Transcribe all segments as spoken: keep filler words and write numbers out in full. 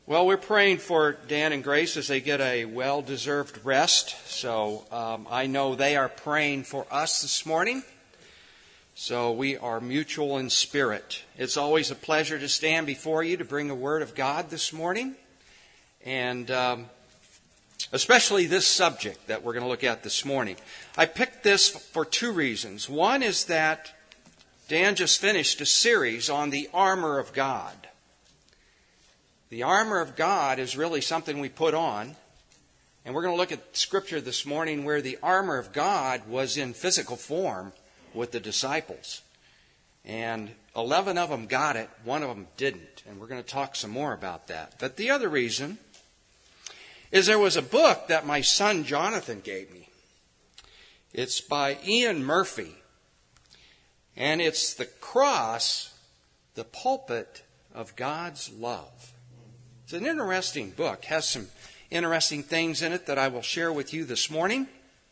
Well, we're praying for Dan and Grace as they get a well-deserved rest. So um, I know they are praying for us this morning. So we are mutual in spirit. It's always a pleasure to stand before you to bring a word of God this morning. And um, especially this subject that we're going to look at this morning. I picked this for two reasons. One is that Dan just finished a series on the armor of God. The armor of God is really something we put on. And we're going to look at Scripture this morning where the armor of God was in physical form with the disciples. And eleven of them got it, one of them didn't. And we're going to talk some more about that. But the other reason is there was a book that my son Jonathan gave me. It's by Ian Murphy. And it's The Cross, the Pulpit of God's Love. It's an interesting book. Has some interesting things in it that I will share with you this morning.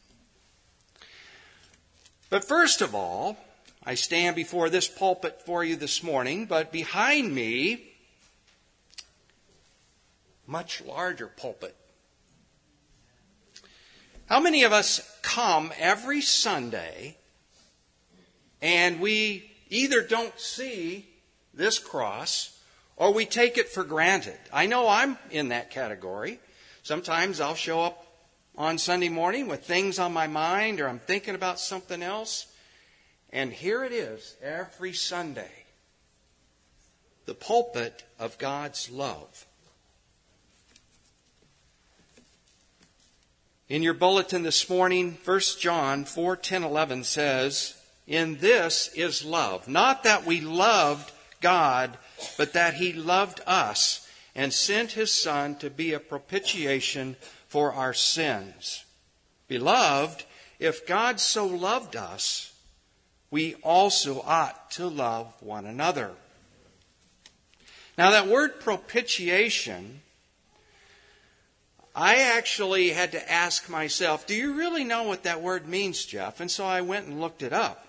But first of all, I stand before this pulpit for you this morning, but behind me, much larger pulpit. How many of us come every Sunday and we either don't see this cross or we take it for granted? I know I'm in that category. Sometimes I'll show up on Sunday morning with things on my mind or I'm thinking about something else. And here it is every Sunday. The pulpit of God's love. In your bulletin this morning, First John four, ten, eleven says, "In this is love, not that we loved God, but that He loved us and sent His Son to be a propitiation for our sins. Beloved, if God so loved us, we also ought to love one another." Now that word propitiation, I actually had to ask myself, do you really know what that word means, Jeff? And so I went and looked it up.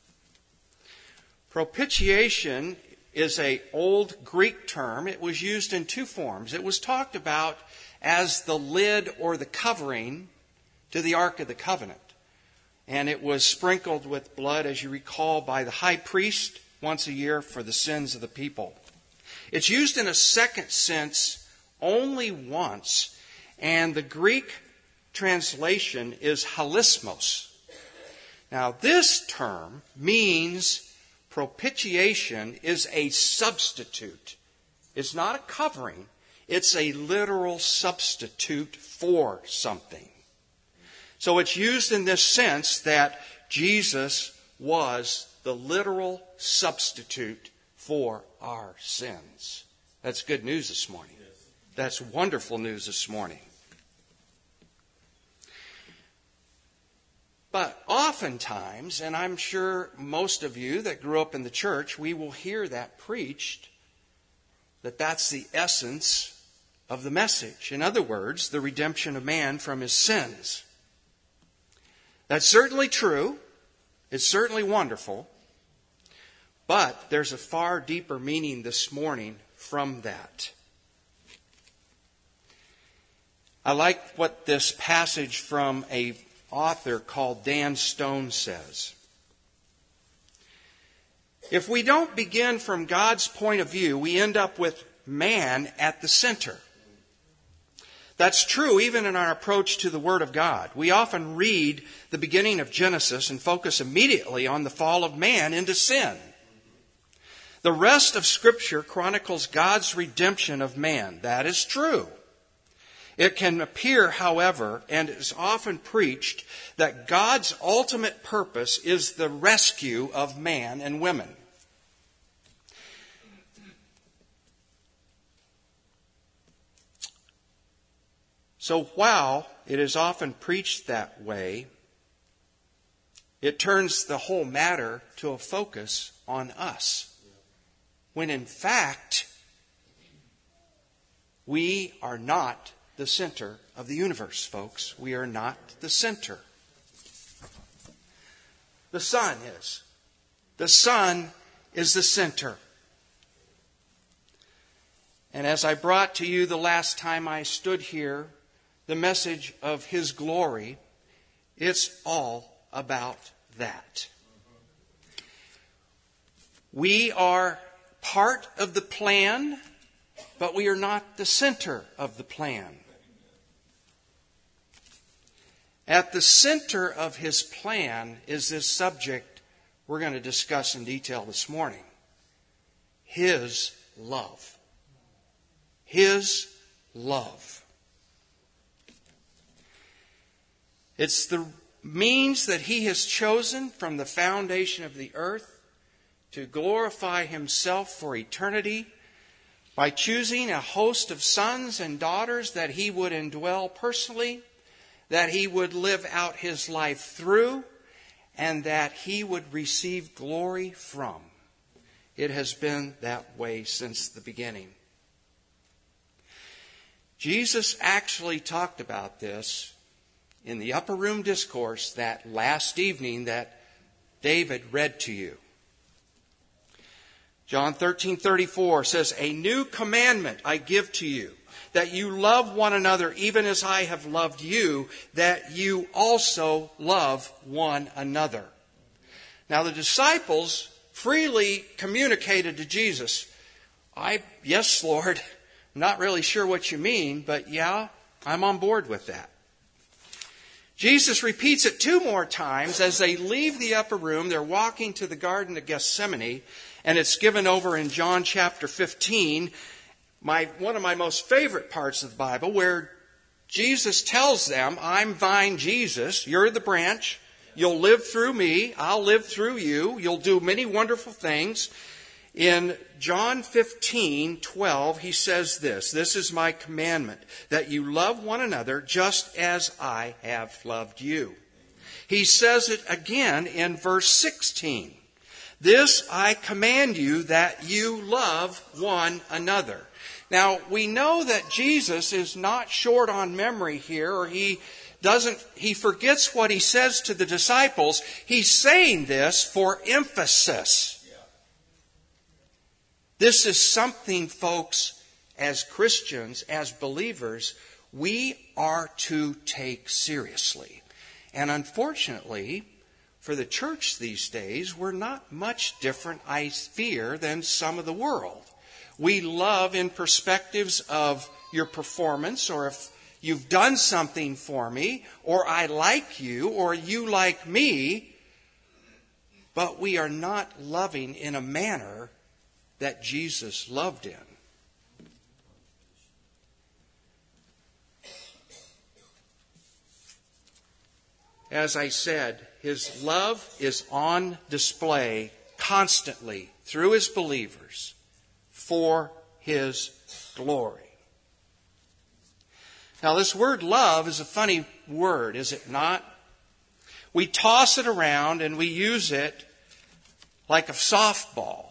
Propitiation is an old Greek term. It was used in two forms. It was talked about as the lid or the covering to the Ark of the Covenant. And it was sprinkled with blood, as you recall, by the high priest once a year for the sins of the people. It's used in a second sense only once, and the Greek translation is halismos. Now, this term means propitiation is a substitute. It's not a covering. It's a literal substitute for something. So it's used in this sense that Jesus was the literal substitute for our sins. That's good news this morning. That's wonderful news this morning. But oftentimes, and I'm sure most of you that grew up in the church, we will hear that preached, that that's the essence of the message. In other words, the redemption of man from his sins. That's certainly true. It's certainly wonderful. But there's a far deeper meaning this morning from that. I like what this passage from a author called Dan Stone says. If we don't begin from God's point of view, we end up with man at the center. That's true even in our approach to the Word of God. We often read the beginning of Genesis and focus immediately on the fall of man into sin. The rest of Scripture chronicles God's redemption of man. That is true. It can appear, however, and is often preached, that God's ultimate purpose is the rescue of man and women. So while it is often preached that way, it turns the whole matter to a focus on us. When in fact, we are not the center of the universe, folks. We are not the center. The Son is. The Son is the center. And as I brought to you the last time I stood here, the message of His glory, it's all about that. We are part of the plan, but we are not the center of the plan. At the center of His plan is this subject we're going to discuss in detail this morning. His love. His love. It's the means that He has chosen from the foundation of the earth to glorify Himself for eternity by choosing a host of sons and daughters that He would indwell personally, that He would live out His life through, and that He would receive glory from. It has been that way since the beginning. Jesus actually talked about this in the upper room discourse that last evening that David read to you. John thirteen thirty-four says, "A new commandment I give to you, that you love one another even as I have loved you, that you also love one another." Now the disciples freely communicated to Jesus, I, yes, Lord, I'm not really sure what you mean, but yeah, I'm on board with that. Jesus repeats it two more times as they leave the upper room. They're walking to the Garden of Gethsemane, and it's given over in John chapter fifteen, my one of my most favorite parts of the Bible, where Jesus tells them, I'm vine Jesus, you're the branch, you'll live through me, I'll live through you, you'll do many wonderful things. In John fifteen twelve, he says this, "This is my commandment, that you love one another just as I have loved you." He says it again in verse sixteen. "This I command you, that you love one another." Now, we know that Jesus is not short on memory here, or he doesn't, he forgets what he says to the disciples. He's saying this for emphasis. This is something, folks, as Christians, as believers, we are to take seriously. And unfortunately, for the church these days, we're not much different, I fear, than some of the world. We love in perspectives of your performance, or if you've done something for me, or I like you, or you like me, but we are not loving in a manner that Jesus loved in. As I said, His love is on display constantly through His believers for His glory. Now, this word love is a funny word, is it not? We toss it around and we use it like a softball.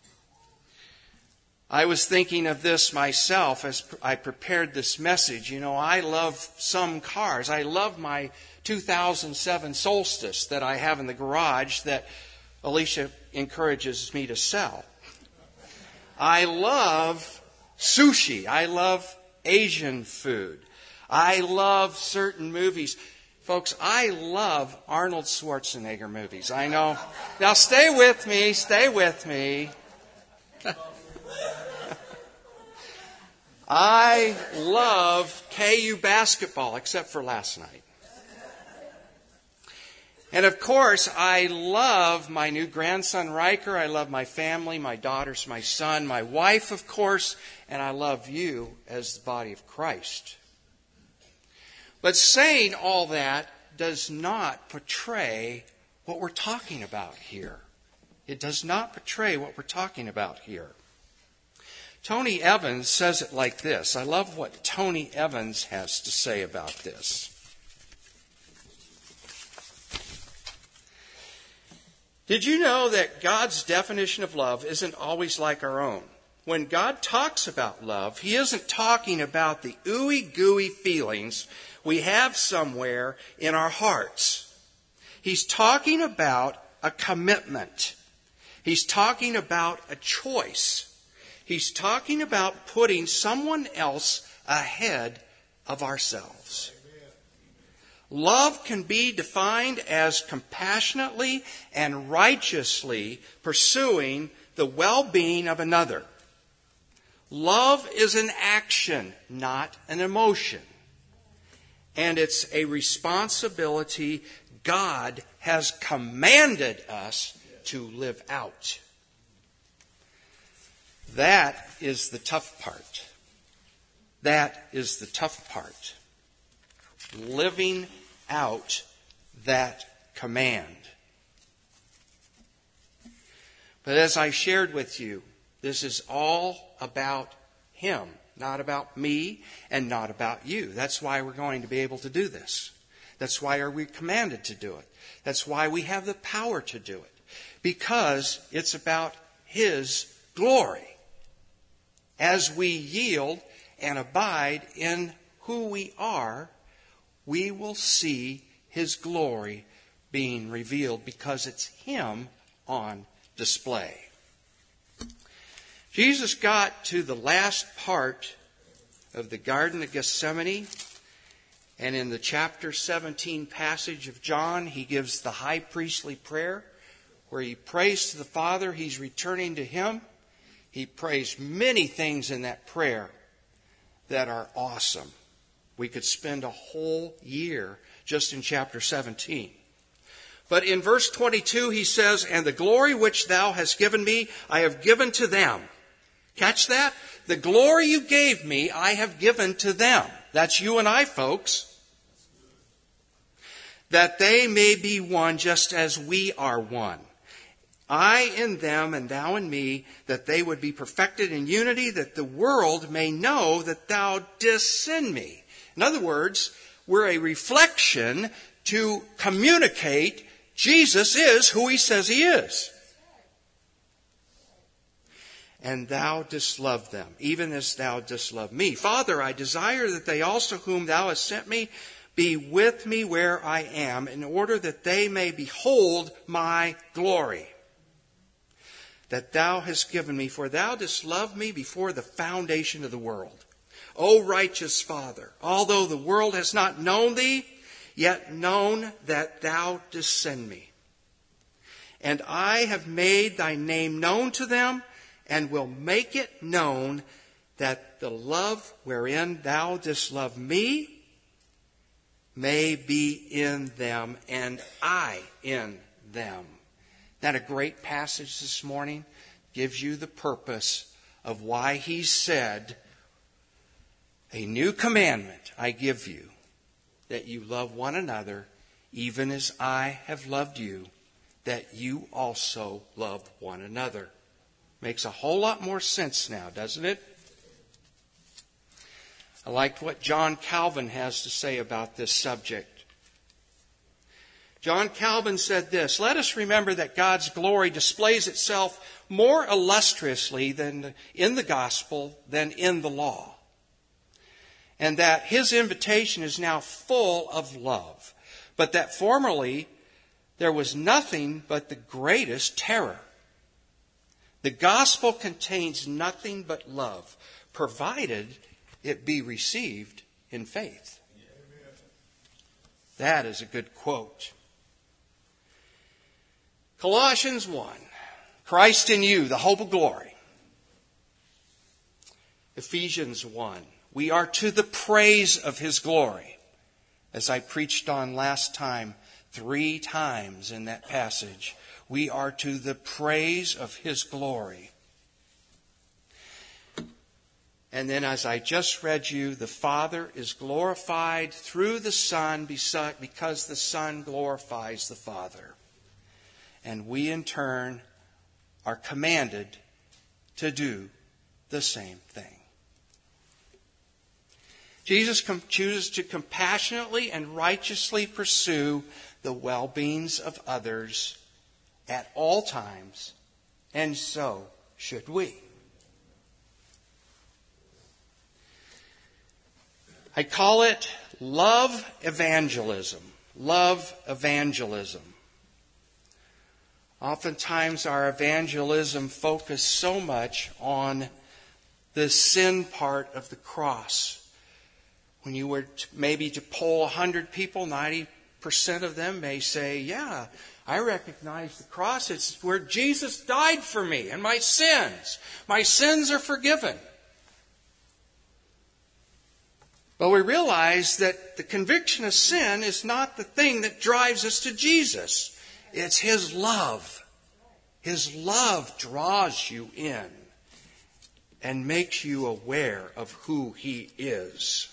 I was thinking of this myself as I prepared this message. You know, I love some cars. I love my two thousand seven Solstice that I have in the garage that Alicia encourages me to sell. I love sushi. I love Asian food. I love certain movies. Folks, I love Arnold Schwarzenegger movies. I know. Now stay with me. Stay with me. I love K U basketball, except for last night. And of course, I love my new grandson, Riker. I love my family, my daughters, my son, my wife, of course. And I love you as the body of Christ. But saying all that does not portray what we're talking about here. It does not portray what we're talking about here. Tony Evans says it like this. I love what Tony Evans has to say about this. Did you know that God's definition of love isn't always like our own? When God talks about love, He isn't talking about the ooey gooey feelings we have somewhere in our hearts. He's talking about a commitment. He's talking about a choice. He's talking about putting someone else ahead of ourselves. Love can be defined as compassionately and righteously pursuing the well-being of another. Love is an action, not an emotion. And it's a responsibility God has commanded us to live out. That is the tough part. That is the tough part. Living out that command. But as I shared with you, this is all about Him, not about me and not about you. That's why we're going to be able to do this. That's why we're commanded to do it. That's why we have the power to do it. Because it's about His glory. As we yield and abide in who we are, we will see His glory being revealed because it's Him on display. Jesus got to the last part of the Garden of Gethsemane, and in the chapter seventeen passage of John, He gives the high priestly prayer where He prays to the Father. He's returning to Him. He prays many things in that prayer that are awesome. We could spend a whole year just in chapter seventeen. But in verse twenty-two he says, "And the glory which thou hast given me, I have given to them." Catch that? The glory you gave me, I have given to them. That's you and I, folks. "That they may be one just as we are one. I in them and thou in me, that they would be perfected in unity, that the world may know that thou didst send me." In other words, we're a reflection to communicate Jesus is who He says He is. "And thou didst love them, even as thou didst love me. Father, I desire that they also whom thou hast sent me be with me where I am, in order that they may behold my glory that thou hast given me, for thou didst love me before the foundation of the world. O righteous Father, although the world has not known thee, yet known that thou didst send me. And I have made thy name known to them, and will make it known, that the love wherein thou didst love me may be in them, and I in them. Isn't that a great passage this morning? Gives you the purpose of why He said, "A new commandment I give you, that you love one another, even as I have loved you, that you also love one another." Makes a whole lot more sense now, doesn't it? I liked what John Calvin has to say about this subject. John Calvin said this, "Let us remember that God's glory displays itself more illustriously than in the gospel than in the law, and that His invitation is now full of love, but that formerly there was nothing but the greatest terror. The gospel contains nothing but love, provided it be received in faith." That is a good quote. Colossians one, Christ in you, the hope of glory. Ephesians one, we are to the praise of His glory. As I preached on last time, three times in that passage, we are to the praise of His glory. And then as I just read you, the Father is glorified through the Son because the Son glorifies the Father. And we in turn are commanded to do the same thing. Jesus chooses to compassionately and righteously pursue the well-beings of others at all times, and so should we. I call it love evangelism. Love evangelism. Oftentimes our evangelism focuses so much on the sin part of the cross. When you were to, maybe to poll one hundred people, ninety percent of them may say, yeah, I recognize the cross. It's where Jesus died for me and my sins. My sins are forgiven. But we realize that the conviction of sin is not the thing that drives us to Jesus. It's His love. His love draws you in and makes you aware of who He is.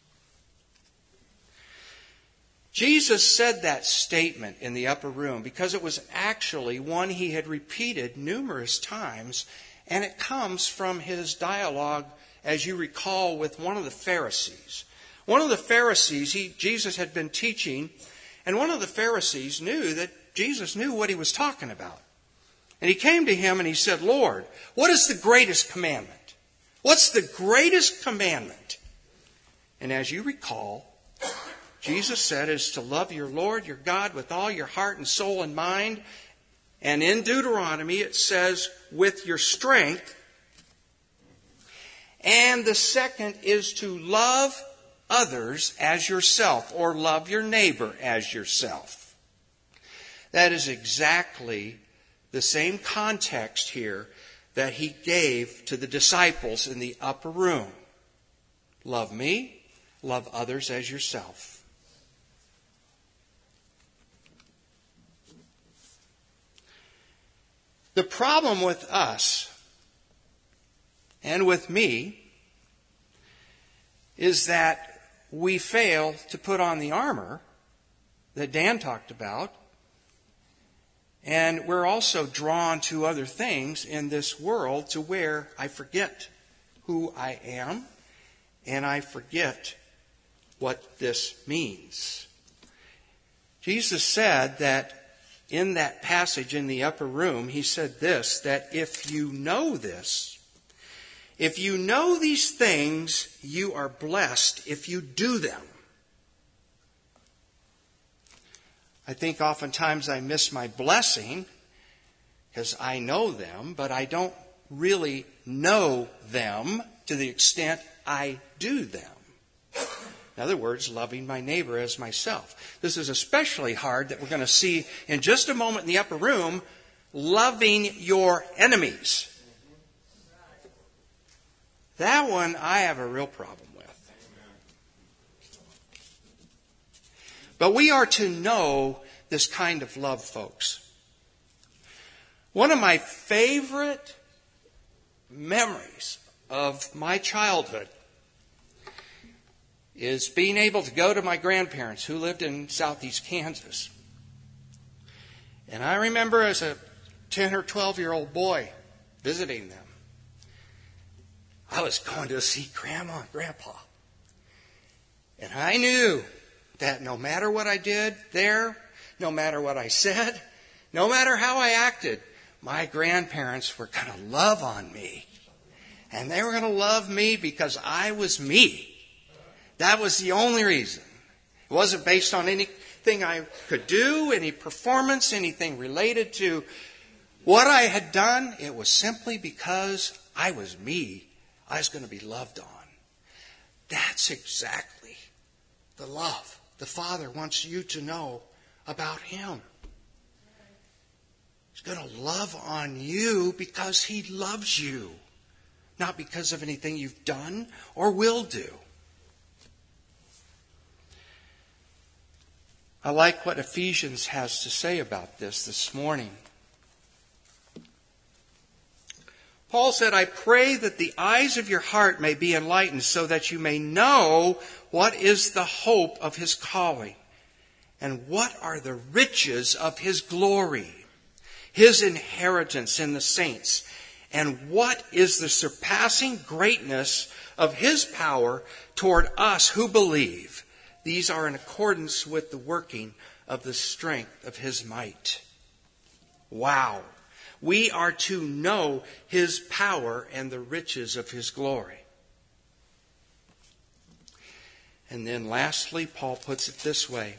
Jesus said that statement in the upper room because it was actually one He had repeated numerous times, and it comes from His dialogue, as you recall, with one of the Pharisees. One of the Pharisees, he, Jesus had been teaching, and one of the Pharisees knew that Jesus knew what He was talking about. And he came to Him and he said, Lord, what is the greatest commandment? What's the greatest commandment? And as you recall, Jesus said is to love your Lord, your God, with all your heart and soul and mind. And in Deuteronomy it says, with your strength. And the second is to love others as yourself, or love your neighbor as yourself. That is exactly the same context here that He gave to the disciples in the upper room. Love me, love others as yourself. The problem with us and with me is that we fail to put on the armor that Dan talked about, and we're also drawn to other things in this world to where I forget who I am and I forget what this means. Jesus said that in that passage in the upper room, He said this, that if you know this, if you know these things, you are blessed if you do them. I think oftentimes I miss my blessing because I know them, but I don't really know them to the extent I do them. In other words, loving my neighbor as myself. This is especially hard that we're going to see in just a moment in the upper room, loving your enemies. That one I have a real problem with. But we are to know this kind of love, folks. One of my favorite memories of my childhood is being able to go to my grandparents who lived in southeast Kansas. And I remember as a ten or twelve year old boy visiting them. I was going to see Grandma and Grandpa. And I knew that no matter what I did there, no matter what I said, no matter how I acted, my grandparents were going to love on me. And they were going to love me because I was me. That was the only reason. It wasn't based on anything I could do, any performance, anything related to what I had done. It was simply because I was me. I was going to be loved on. That's exactly the love the Father wants you to know about Him. He's going to love on you because He loves you, not because of anything you've done or will do. I like what Ephesians has to say about this this morning. Paul said, I pray that the eyes of your heart may be enlightened so that you may know what is the hope of His calling and what are the riches of His glory, His inheritance in the saints, and what is the surpassing greatness of His power toward us who believe. These are in accordance with the working of the strength of His might. Wow. We are to know His power and the riches of His glory. And then lastly, Paul puts it this way.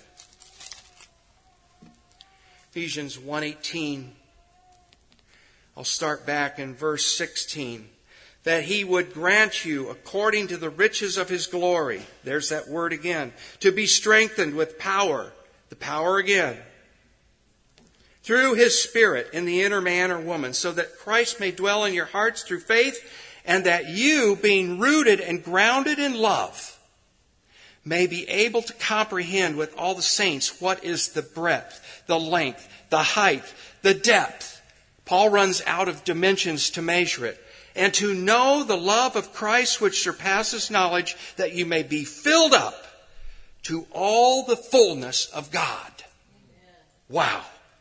Ephesians one eighteen. I'll start back in verse sixteen. that he would grant you, according to the riches of his glory, there's that word again, to be strengthened with power, the power again, through his Spirit in the inner man or woman, so that Christ may dwell in your hearts through faith, and that you, being rooted and grounded in love, may be able to comprehend with all the saints what is the breadth, the length, the height, the depth. Paul runs out of dimensions to measure it. And to know the love of Christ which surpasses knowledge, that you may be filled up to all the fullness of God. Wow.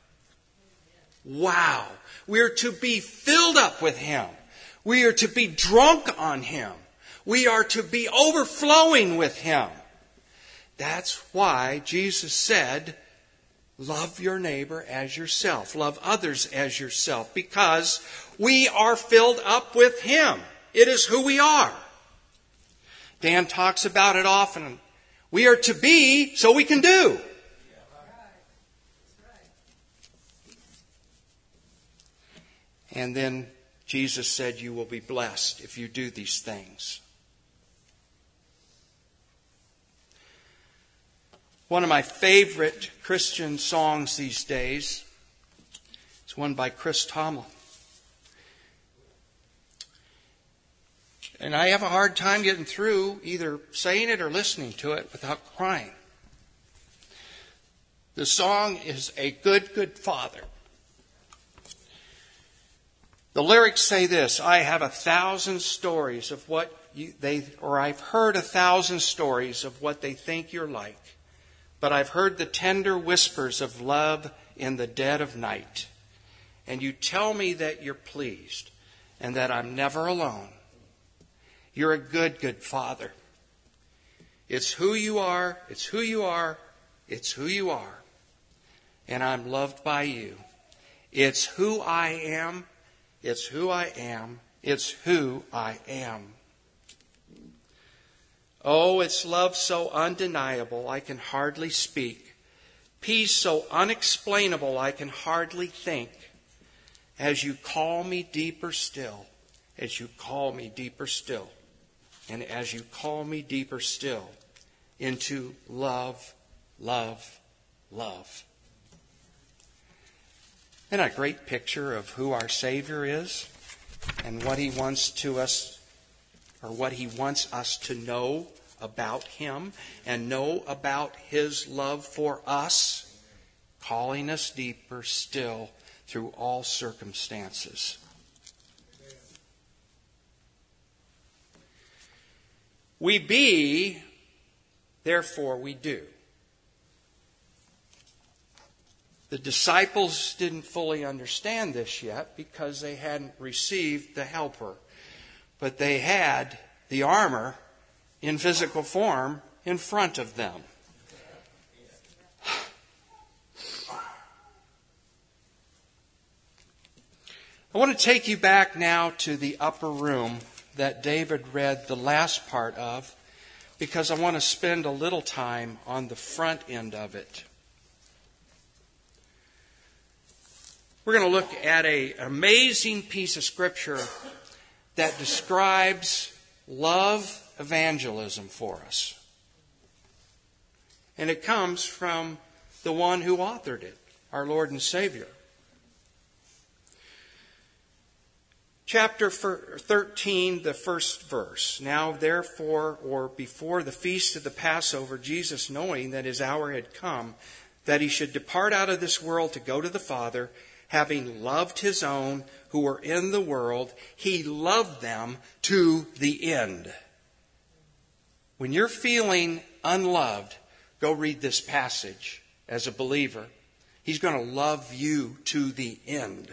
Wow. We are to be filled up with him. We are to be drunk on him. We are to be overflowing with him. That's why Jesus said, love your neighbor as yourself. Love others as yourself. Because we are filled up with him. It is who we are. Dan talks about it often. We are to be so we can do. And then Jesus said, you will be blessed if you do these things. One of my favorite Christian songs these days is one by Chris Tomlin. And I have a hard time getting through either saying it or listening to it without crying. The song is A Good, Good Father. The lyrics say this: I have a thousand stories of what you, they, or I've heard a thousand stories of what they think you're like. But I've heard the tender whispers of love in the dead of night. And you tell me that you're pleased and that I'm never alone. You're a good, good Father. It's who you are, it's who you are, it's who you are. And I'm loved by you. It's who I am, it's who I am, it's who I am. Oh, it's love so undeniable I can hardly speak. Peace so unexplainable I can hardly think. As you call me deeper still, as you call me deeper still, and as you call me deeper still into love, love, love. Isn't that a great picture of who our Savior is and what He wants to us, or what He wants us to know about Him and know about His love for us, calling us deeper still through all circumstances. We be, therefore we do. The disciples didn't fully understand this yet because they hadn't received the Helper. But they had the armor in physical form in front of them. I want to take you back now to the upper room that David read the last part of, because I want to spend a little time on the front end of it. We're going to look at an amazing piece of Scripture that describes love evangelism for us. And it comes from the one who authored it, our Lord and Savior. Chapter thirteen, the first verse. Now therefore, or before the feast of the Passover, Jesus, knowing that his hour had come, that he should depart out of this world to go to the Father, having loved his own who were in the world, he loved them to the end. When you're feeling unloved, go read this passage as a believer. He's going to love you to the end.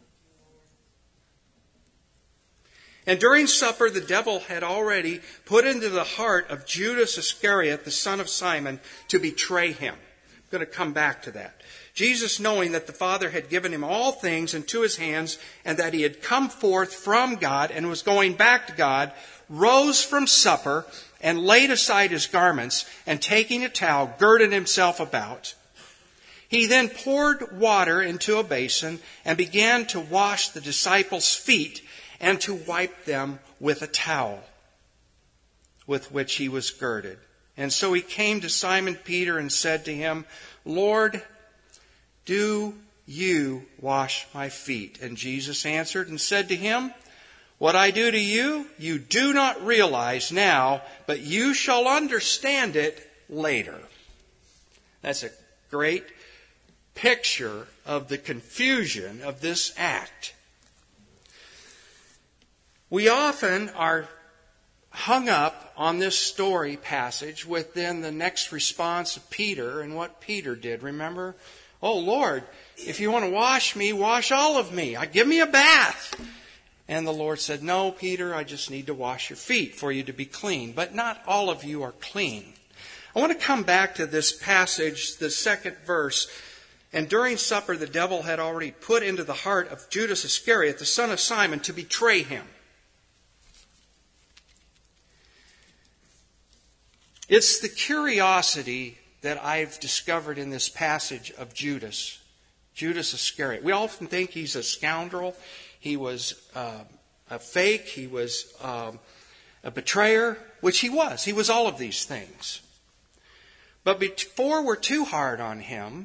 And during supper, the devil had already put into the heart of Judas Iscariot, the son of Simon, to betray him. I'm going to come back to that. Jesus, knowing that the Father had given him all things into his hands, and that he had come forth from God and was going back to God, rose from supper and laid aside his garments, and taking a towel, girded himself about. He then poured water into a basin and began to wash the disciples' feet, and to wipe them with a towel with which he was girded. And so he came to Simon Peter and said to him, Lord, do you wash my feet? And Jesus answered and said to him, what I do to you, you do not realize now, but you shall understand it later. That's a great picture of the confusion of this act. We often are hung up on this story passage within the next response of Peter and what Peter did. Remember? Oh, Lord, if you want to wash me, wash all of me. Give me a bath. And the Lord said, no, Peter, I just need to wash your feet for you to be clean. But not all of you are clean. I want to come back to this passage, the second verse. And during supper, the devil had already put into the heart of Judas Iscariot, the son of Simon, to betray him. It's the curiosity that I've discovered in this passage of Judas, Judas Iscariot. We often think he's a scoundrel. He was uh, a fake. He was um, a betrayer, which he was. He was all of these things. But before we're too hard on him,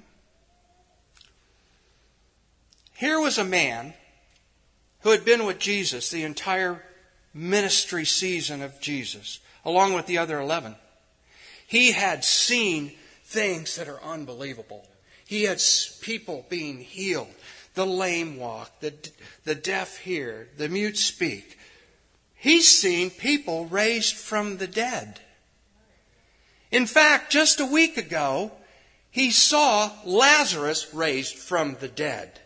here was a man who had been with Jesus the entire ministry season of Jesus, along with the other eleven. He had seen things that are unbelievable. He had people being healed. The lame walk, the, the deaf hear, the mute speak. He's seen people raised from the dead. In fact, just a week ago, he saw Lazarus raised from the dead.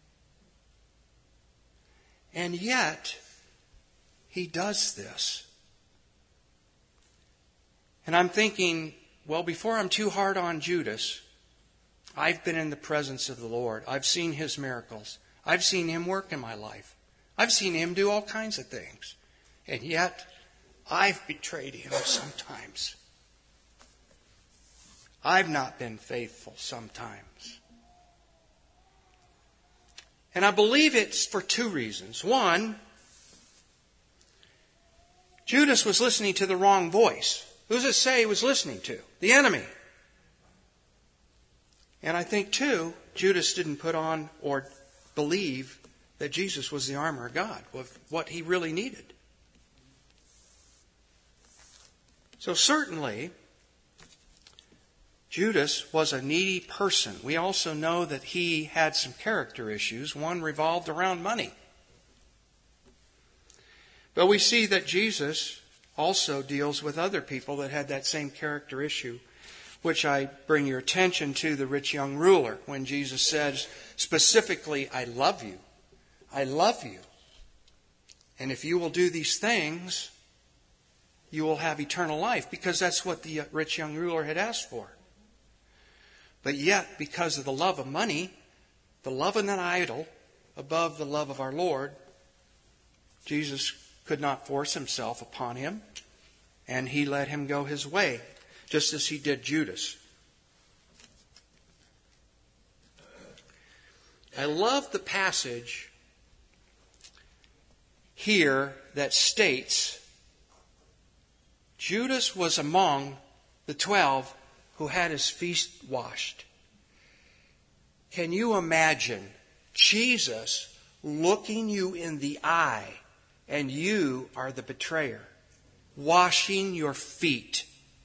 And yet, he does this. And I'm thinking, well, before I'm too hard on Judas, I've been in the presence of the Lord. I've seen his miracles. I've seen him work in my life. I've seen him do all kinds of things. And yet, I've betrayed him sometimes. I've not been faithful sometimes. And I believe it's for two reasons. One, Judas was listening to the wrong voice. Who does it say he was listening to? The enemy. And I think, too, Judas didn't put on or believe that Jesus was the armor of God, of what he really needed. So certainly, Judas was a needy person. We also know that he had some character issues. One revolved around money. But we see that Jesus also deals with other people that had that same character issue, which I bring your attention to the rich young ruler when Jesus says specifically, I love you. I love you. And if you will do these things, you will have eternal life, because that's what the rich young ruler had asked for. But yet, because of the love of money, the love of an idol above the love of our Lord, Jesus could not force himself upon him, and he let him go his way, just as he did Judas. I love the passage here that states Judas was among the twelve who had his feet washed. Can you imagine Jesus looking you in the eye, and you are the betrayer, washing your feet?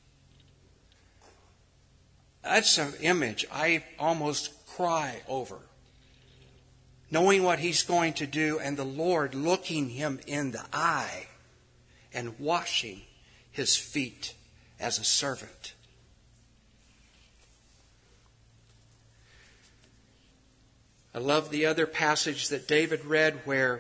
That's an image I almost cry over. Knowing what he's going to do, and the Lord looking him in the eye and washing his feet as a servant. I love the other passage that David read where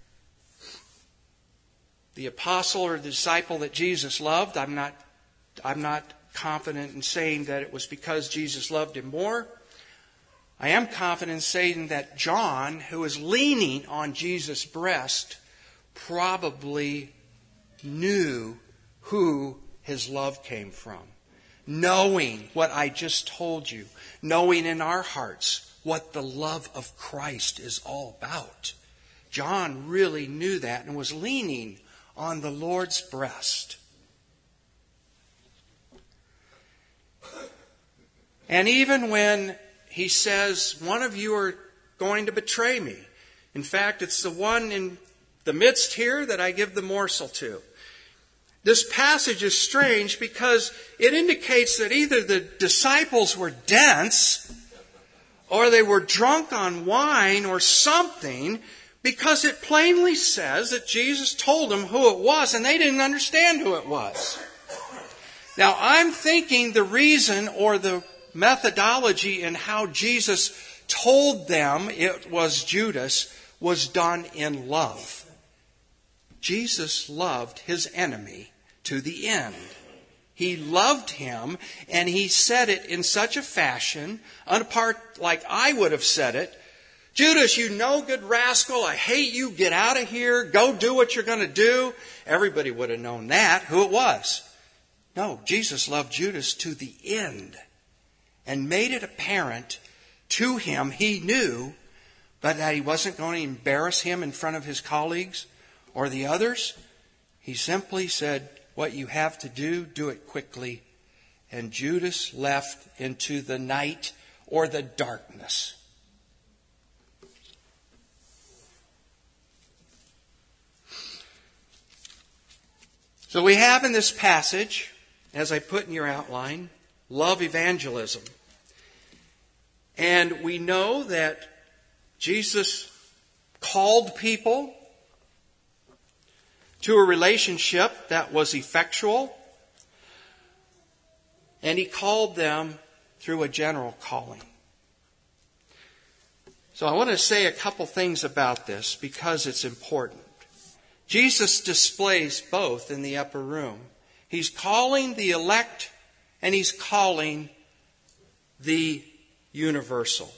the apostle or the disciple that Jesus loved, I'm not, I'm not confident in saying that it was because Jesus loved him more. I am confident in saying that John, who was leaning on Jesus' breast, probably knew who his love came from. Knowing what I just told you. Knowing in our hearts what the love of Christ is all about. John really knew that and was leaning on the Lord's breast. And even when he says, one of you are going to betray me. In fact, it's the one in the midst here that I give the morsel to. This passage is strange because it indicates that either the disciples were dense or they were drunk on wine or something, because it plainly says that Jesus told them who it was and they didn't understand who it was. Now, I'm thinking the reason or the methodology in how Jesus told them it was Judas was done in love. Jesus loved his enemy to the end. He loved him, and he said it in such a fashion, apart like I would have said it. Judas, you no good rascal, I hate you, get out of here, go do what you're going to do. Everybody would have known that, who it was. No, Jesus loved Judas to the end and made it apparent to him, he knew, but that he wasn't going to embarrass him in front of his colleagues or the others. He simply said, what you have to do, do it quickly. And Judas left into the night or the darkness. So we have in this passage, as I put in your outline, love evangelism. And we know that Jesus called people to a relationship that was effectual. And he called them through a general calling. So I want to say a couple things about this because it's important. Jesus displays both in the upper room. He's calling the elect and he's calling the universal.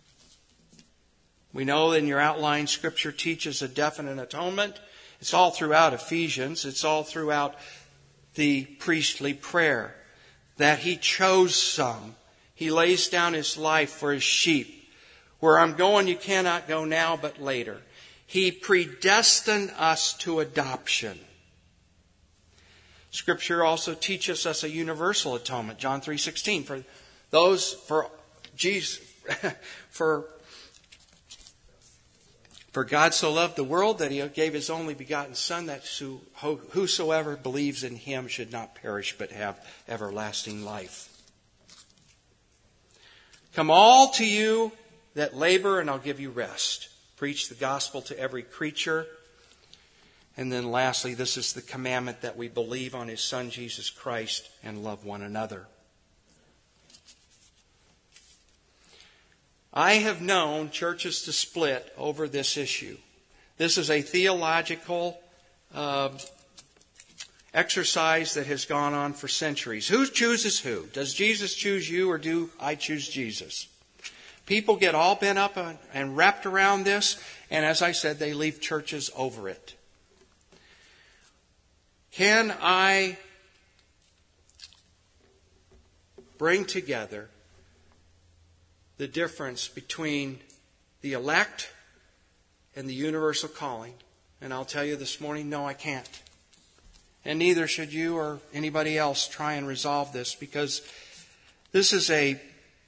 We know in your outline, Scripture teaches a definite atonement. It's all throughout Ephesians. It's all throughout the priestly prayer that he chose some. He lays down his life for his sheep. Where I'm going, you cannot go now, but later. He predestined us to adoption. Scripture also teaches us a universal atonement. John three sixteen. For those, for Jesus, for For God so loved the world that he gave his only begotten Son, that whosoever believes in him should not perish but have everlasting life. Come all to you that labor, and I'll give you rest. Preach the gospel to every creature. And then lastly, this is the commandment that we believe on his Son, Jesus Christ, and love one another. I have known churches to split over this issue. This is a theological uh, exercise that has gone on for centuries. Who chooses who? Does Jesus choose you, or do I choose Jesus? People get all bent up and wrapped around this, and as I said, they leave churches over it. Can I bring together the difference between the elect and the universal calling? And I'll tell you this morning, no, I can't. And neither should you or anybody else try and resolve this, because this is a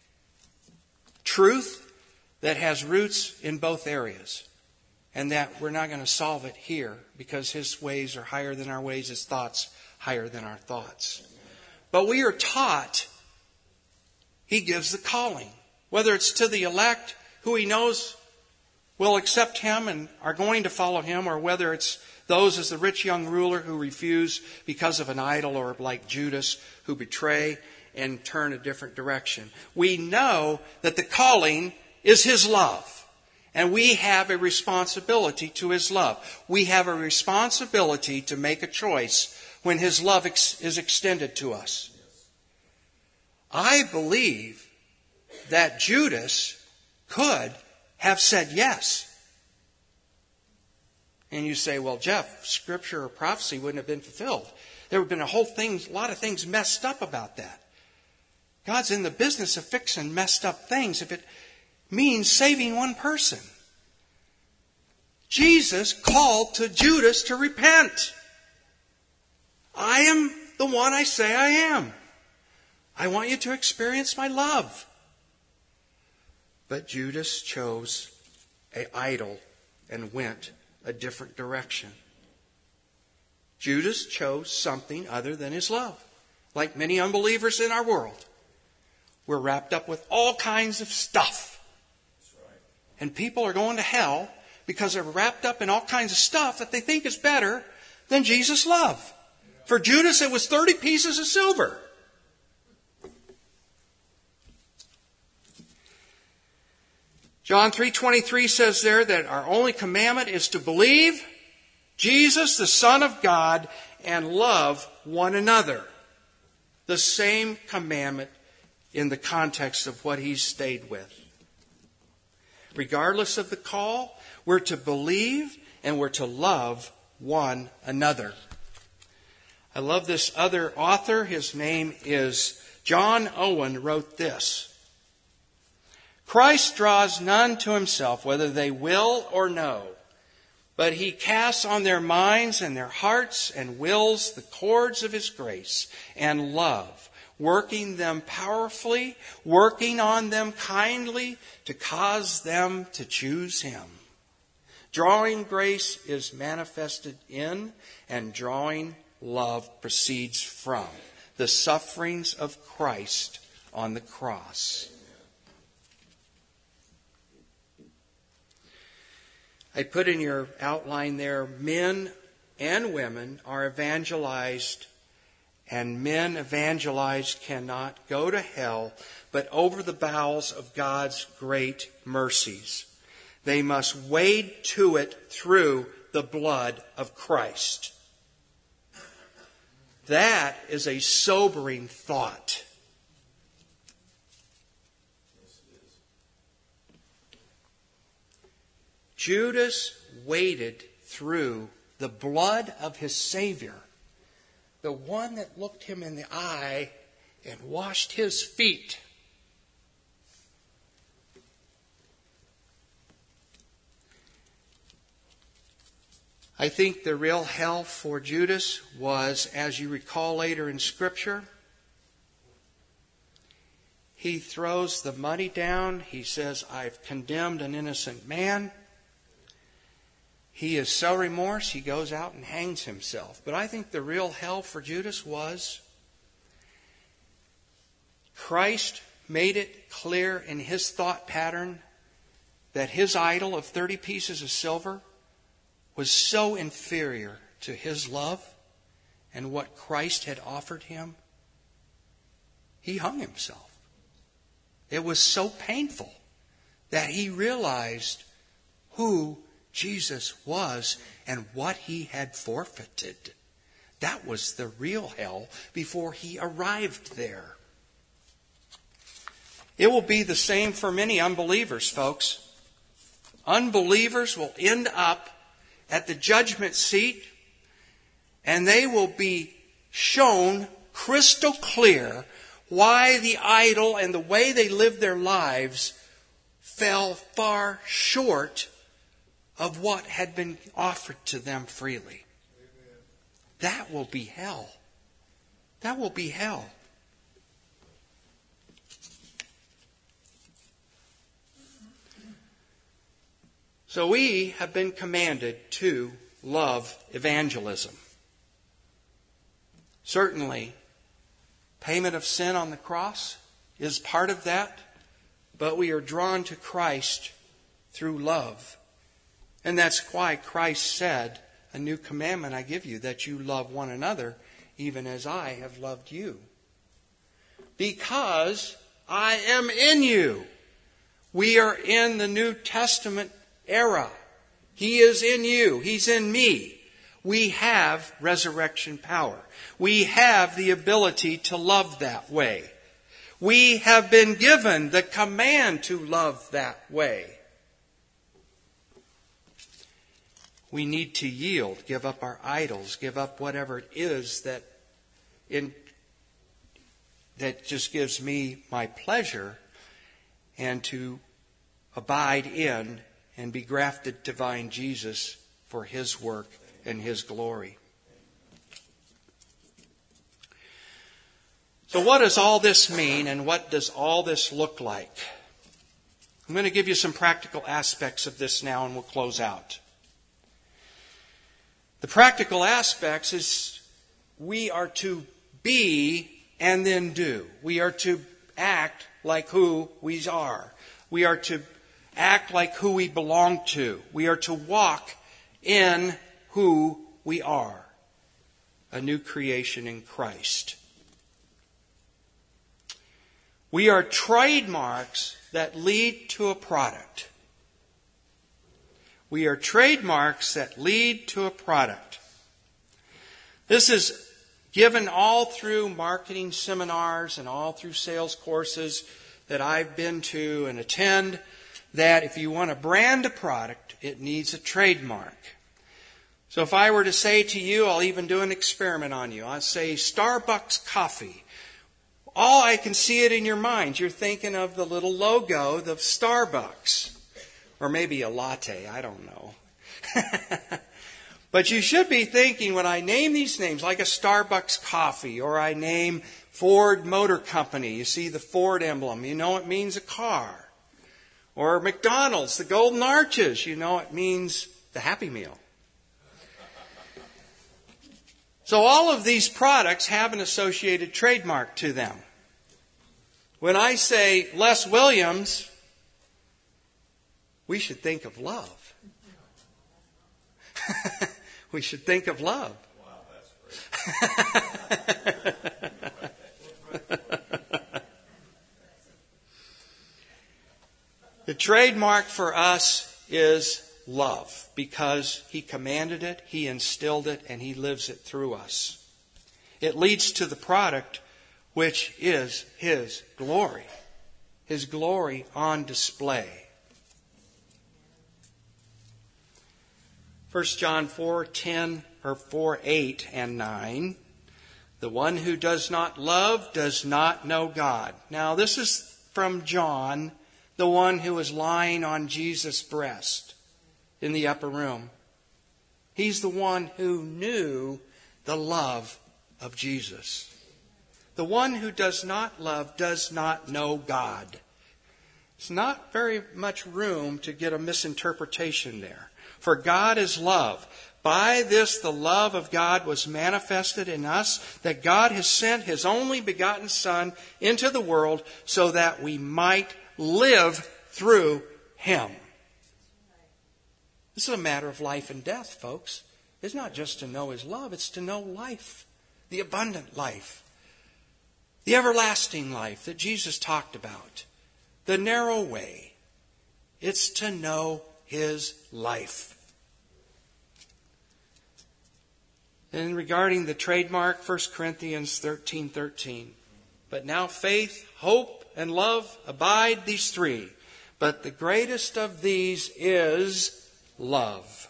truth that has roots in both areas. And that we're not going to solve it here, because his ways are higher than our ways, his thoughts higher than our thoughts. But we are taught he gives the calling. Whether it's to the elect, who he knows will accept him and are going to follow him, or whether it's those as the rich young ruler who refuse because of an idol, or like Judas who betray and turn a different direction. We know that the calling is his love. And we have a responsibility to his love. We have a responsibility to make a choice when his love ex- is extended to us. I believe that Judas could have said yes. And you say, well, Jeff, Scripture or prophecy wouldn't have been fulfilled. There would have been a whole thing, a lot of things messed up about that. God's in the business of fixing messed up things if it means saving one person. Jesus called to Judas to repent. I am the one I say I am. I want you to experience my love. But Judas chose an idol and went a different direction. Judas chose something other than his love. Like many unbelievers in our world, we're wrapped up with all kinds of stuff. And people are going to hell because they're wrapped up in all kinds of stuff that they think is better than Jesus' love. For Judas, it was thirty pieces of silver. John three twenty-three says there that our only commandment is to believe Jesus, the Son of God, and love one another. The same commandment in the context of what he stayed with. Regardless of the call, we're to believe and we're to love one another. I love this other author. His name is John Owen, wrote this. Christ draws none to himself, whether they will or no, but he casts on their minds and their hearts and wills the cords of his grace and love, working them powerfully, working on them kindly to cause them to choose him. Drawing grace is manifested in, and drawing love proceeds from the sufferings of Christ on the cross. I put in your outline there, men and women are evangelized, and men evangelized cannot go to hell, but over the bowels of God's great mercies. They must wade to it through the blood of Christ. That is a sobering thought. Judas waded through the blood of his Savior, the one that looked him in the eye and washed his feet. I think the real hell for Judas was, as you recall later in Scripture, he throws the money down. He says, I've condemned an innocent man. He is so remorse, he goes out and hangs himself. But I think the real hell for Judas was Christ made it clear in his thought pattern that his idol of thirty pieces of silver was so inferior to his love and what Christ had offered him. He hung himself. It was so painful that he realized who Jesus was and what he had forfeited. That was the real hell before he arrived there. It will be the same for many unbelievers, folks. Unbelievers will end up at the judgment seat, and they will be shown crystal clear why the idol and the way they lived their lives fell far short of what had been offered to them freely. Amen. That will be hell. That will be hell. So we have been commanded to love evangelism. Certainly, payment of sin on the cross is part of that, but we are drawn to Christ through love. And that's why Christ said, a new commandment I give you, that you love one another, even as I have loved you. Because I am in you. We are in the New Testament era. He is in you. He's in me. We have resurrection power. We have the ability to love that way. We have been given the command to love that way. We need to yield, give up our idols, give up whatever it is that in that just gives me my pleasure, and to abide in and be grafted to vine Jesus for His work and His glory. So what does all this mean, and what does all this look like? I'm going to give you some practical aspects of this now, and we'll close out. The practical aspects is we are to be and then do. We are to act like who we are. We are to act like who we belong to. We are to walk in who we are. A new creation in Christ. We are trademarks that lead to a product. We are trademarks that lead to a product. This is given all through marketing seminars and all through sales courses that I've been to and attend, that if you want to brand a product, it needs a trademark. So if I were to say to you, I'll even do an experiment on you. I'll say Starbucks coffee. All I can see it in your mind. You're thinking of the little logo of Starbucks. Or maybe a latte, I don't know. But you should be thinking when I name these names, like a Starbucks coffee, or I name Ford Motor Company. You see the Ford emblem, you know it means a car. Or McDonald's, the Golden Arches, you know it means the Happy Meal. So all of these products have an associated trademark to them. When I say Les Williams, we should think of love. We should think of love. Wow, that's great. The trademark for us is love, because He commanded it, He instilled it, and He lives it through us. It leads to the product, which is His glory. His glory on display. First John four ten or four eight and nine. The one who does not love does not know God. Now this is from John, the one who was lying on Jesus' breast in the upper room. He's the one who knew the love of Jesus. The one who does not love does not know God. There's not very much room to get a misinterpretation there. For God is love. By this the love of God was manifested in us, that God has sent His only begotten Son into the world so that we might live through Him. This is a matter of life and death, folks. It's not just to know His love, it's to know life, the abundant life, the everlasting life that Jesus talked about, the narrow way. It's to know His life. And regarding the trademark, First Corinthians thirteen thirteen. But now faith, hope, and love abide, these three. But the greatest of these is love.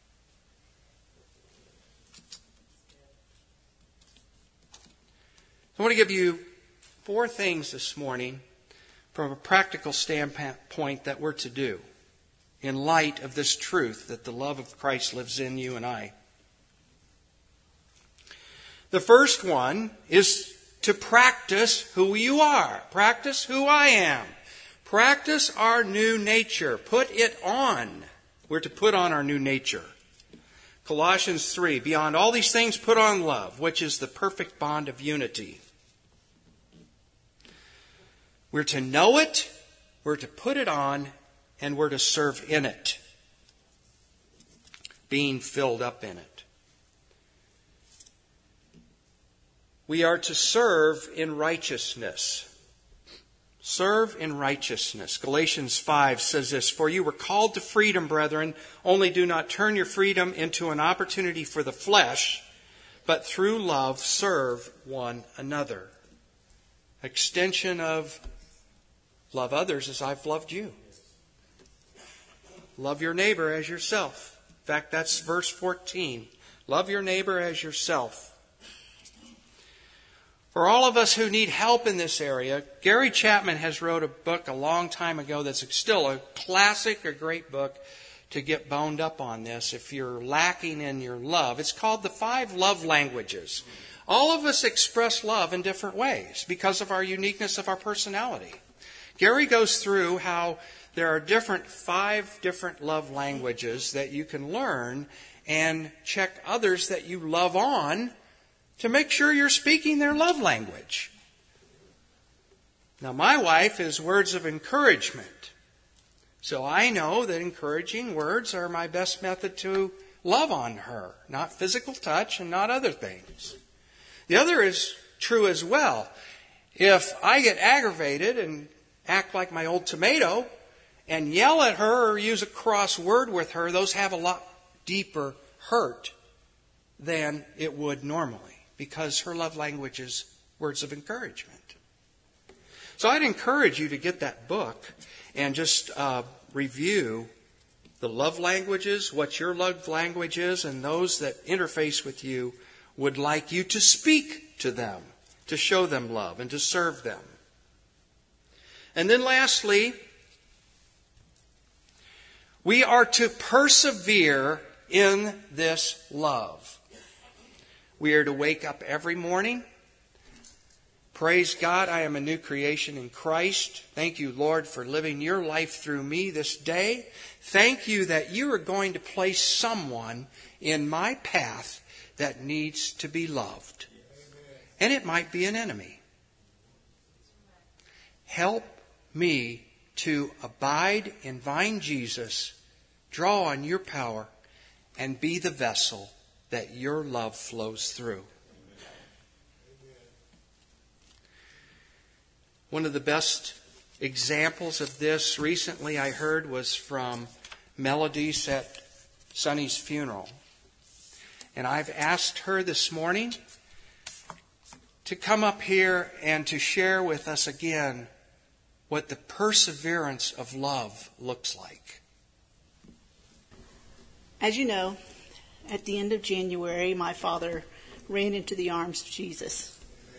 I want to give you four things this morning from a practical standpoint that we're to do in light of this truth that the love of Christ lives in you and I. The first one is to practice who you are. Practice who I am. Practice our new nature. Put it on. We're to put on our new nature. Colossians three, beyond all these things, put on love, which is the perfect bond of unity. We're to know it, we're to put it on, and we're to serve in it. Being filled up in it. We are to serve in righteousness. Serve in righteousness. Galatians five says this, for you were called to freedom, brethren, only do not turn your freedom into an opportunity for the flesh, but through love serve one another. Extension of love others as I've loved you. Love your neighbor as yourself. In fact, that's verse fourteen. Love your neighbor as yourself. For all of us who need help in this area, Gary Chapman has wrote a book a long time ago that's still a classic, a great book, to get boned up on this if you're lacking in your love. It's called the five love languages. All of us express love in different ways because of our uniqueness of our personality. Gary goes through how there are different five different love languages that you can learn and check others that you love on to make sure you're speaking their love language. Now, my wife is words of encouragement. So I know that encouraging words are my best method to love on her, not physical touch and not other things. The other is true as well. If I get aggravated and act like my old tomato and yell at her or use a cross word with her, those have a lot deeper hurt than it would normally because her love language is words of encouragement. So I'd encourage you to get that book and just uh, review the love languages, what your love language is, and those that interface with you would like you to speak to them, to show them love and to serve them. And then lastly, we are to persevere in this love. We are to wake up every morning. Praise God, I am a new creation in Christ. Thank you, Lord, for living your life through me this day. Thank you that you are going to place someone in my path that needs to be loved. And it might be an enemy. Help me to abide in Vine Jesus, draw on your power, and be the vessel that your love flows through. One of the best examples of this recently I heard was from Melodies at Sonny's funeral. And I've asked her this morning to come up here and to share with us again what the perseverance of love looks like. As you know, at the end of January, my father ran into the arms of Jesus.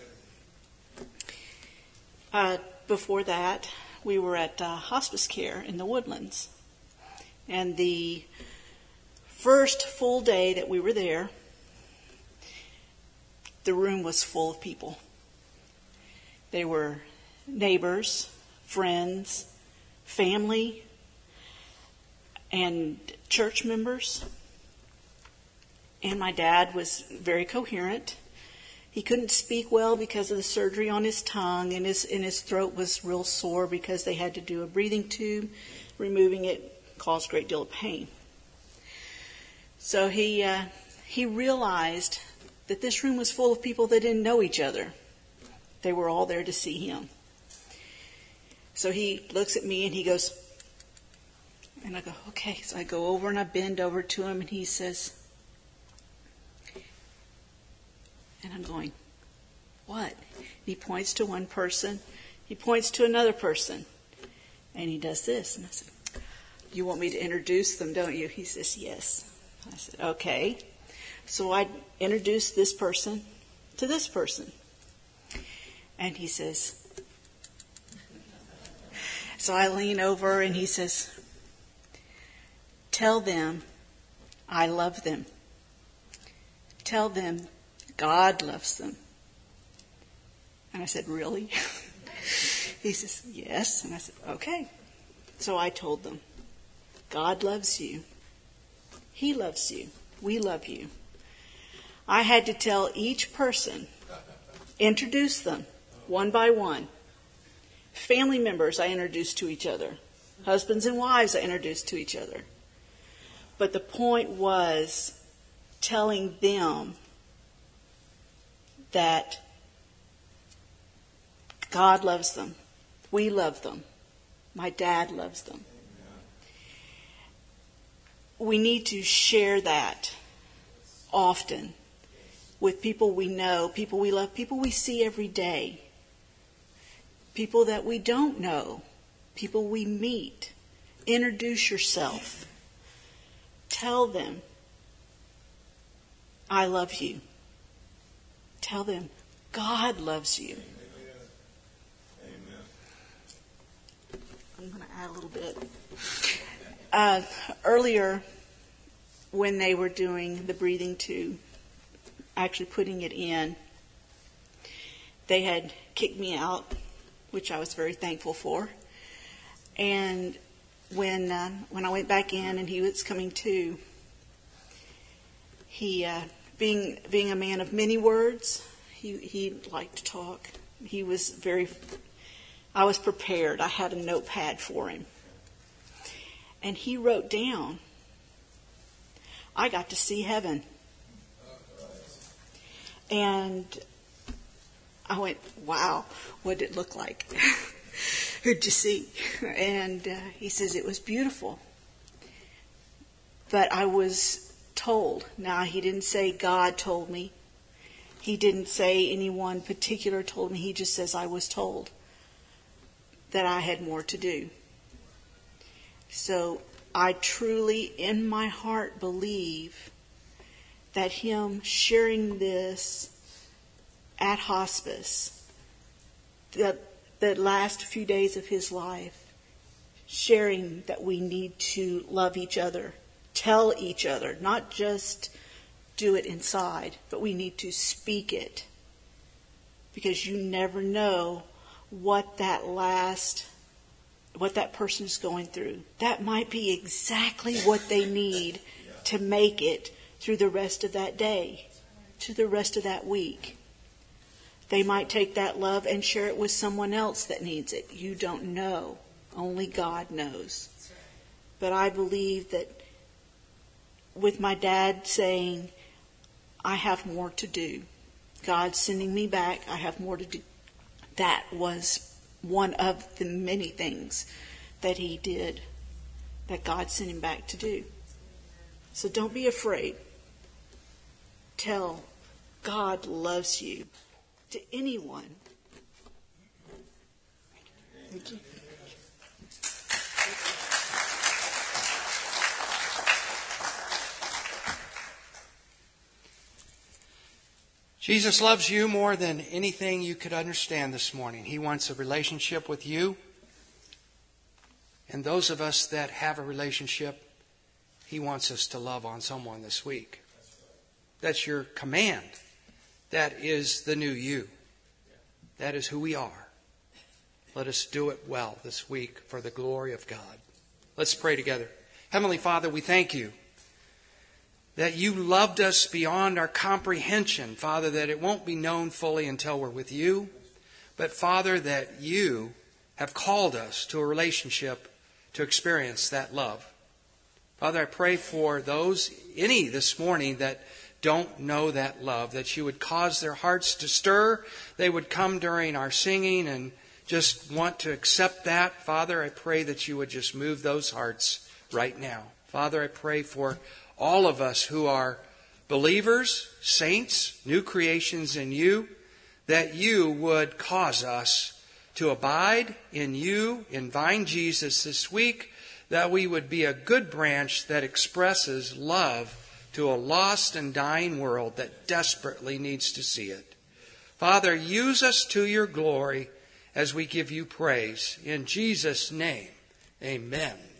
Uh, before that, we were at uh, hospice care in the Woodlands. And the first full day that we were there, the room was full of people. They were neighbors, friends, family, and church members. And my dad was very coherent. He couldn't speak well because of the surgery on his tongue, and his and his throat was real sore because they had to do a breathing tube. Removing it caused a great deal of pain. So he uh, he realized that this room was full of people that didn't know each other. They were all there to see him. So he looks at me and he goes, and I go, okay. So I go over and I bend over to him and he says, and I'm going, what? And he points to one person. He points to another person. And he does this. And I said, you want me to introduce them, don't you? He says, yes. I said, okay. So I introduced this person to this person. And he says, so I lean over and he says, tell them I love them. Tell them God loves them. And I said, really? He says, yes. And I said, okay. So I told them, God loves you. He loves you. We love you. I had to tell each person, introduce them one by one. Family members I introduced to each other. Husbands and wives I introduced to each other. But the point was telling them that God loves them. We love them. My dad loves them. We need to share that often with people we know, people we love, people we see every day, people that we don't know, people we meet. Introduce yourself. Tell them, I love you. Tell them, God loves you. Amen. I'm going to add a little bit. uh, earlier when they were doing the breathing tube, actually putting it in, they had kicked me out, which I was very thankful for. And when uh, when I went back in and he was coming to, he uh, being being a man of many words, he he liked to talk. He was very. I was prepared. I had a notepad for him, and he wrote down, "I got to see heaven." And I went, "Wow, what did it look like?" Who'd you see? And uh, he says, "It was beautiful." But I was told. Now, he didn't say God told me. He didn't say anyone particular told me. He just says, I was told that I had more to do. So I truly, in my heart, believe that him sharing this at hospice, that the last few days of his life, sharing that we need to love each other, tell each other, not just do it inside, but we need to speak it. Because you never know what that last, what that person is going through. That might be exactly what they need to make it through the rest of that day, to the rest of that week. They might take that love and share it with someone else that needs it. You don't know. Only God knows. But I believe that with my dad saying, I have more to do. God sending me back, I have more to do. That was one of the many things that he did, that God sent him back to do. So don't be afraid. Tell God loves you. To anyone. Thank you. Jesus loves you more than anything you could understand this morning. He wants a relationship with you. And those of us that have a relationship, he wants us to love on someone this week. That's your command. That is the new you. That is who we are. Let us do it well this week for the glory of God. Let's pray together. Heavenly Father, we thank you that you loved us beyond our comprehension. Father, that it won't be known fully until we're with you. But Father, that you have called us to a relationship to experience that love. Father, I pray for those, any this morning, that don't know that love, that you would cause their hearts to stir. They would come during our singing and just want to accept that. Father, I pray that you would just move those hearts right now. Father, I pray for all of us who are believers, saints, new creations in you, that you would cause us to abide in you, in Vine Jesus this week, that we would be a good branch that expresses love to a lost and dying world that desperately needs to see it. Father, use us to your glory as we give you praise. In Jesus' name, amen.